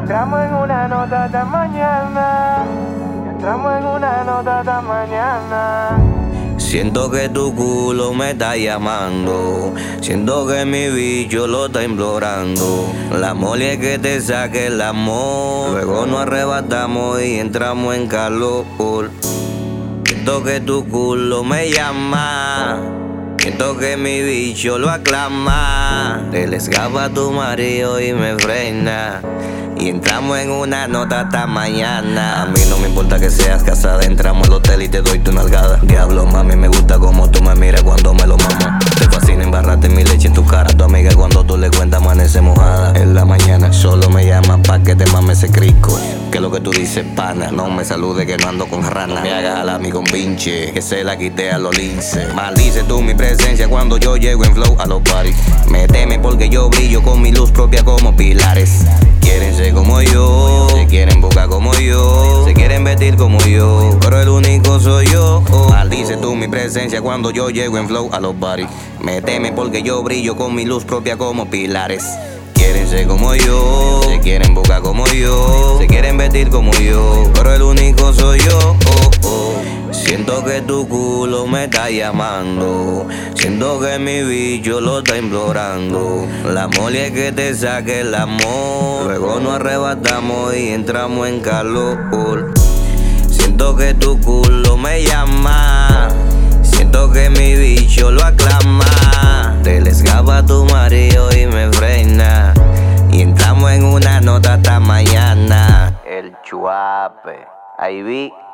entramos en una nota hasta mañana. Entramos en una nota hasta mañana. Siento que tu culo me está llamando. Siento que mi bicho lo está implorando. La mole es que te saque el amor. Luego nos arrebatamos y entramos en calor. Siento que tu culo me llama. Siento que mi bicho lo aclama. Te le escapa a tu marido y me frena. Y entramos en una nota hasta mañana. A mí no me importa que seas casada. Entramos al hotel y te doy tu nalgada. Diablo, mami, me gusta como tú me miras cuando me lo mamas. Te fascina embarrarte mi leche en tu cara. Tu amiga cuando tú le cuentas amanece mojada. En la mañana solo me llama pa' que te mames ese crico. Que lo que tú dices, pana. No me salude que no ando con rana. No me hagas al amigo un pinche, que se la quité a los linces. Maldice tú mi presencia cuando yo llego en flow a los parties. Me teme porque yo brillo con mi luz propia como pilares. Quieren ser como yo, se quieren buscar como yo, se quieren vestir como yo, pero el único soy yo. Maldice tú mi presencia cuando yo llego en flow a los parties. Me teme porque yo brillo con mi luz propia como pilares. Quieren ser como yo, se quieren buscar como yo, se quieren vestir como yo, pero el único soy yo. Siento que tu culo me está llamando. Siento que mi bicho lo está implorando. La mole es que te saque el amor. Luego nos arrebatamos y entramos en calor. Siento que tu culo me llama. Siento que mi bicho lo aclama. Te le escapa a tu marido y me frena. Y entramos en una nota hasta mañana. El chuape, ahí vi.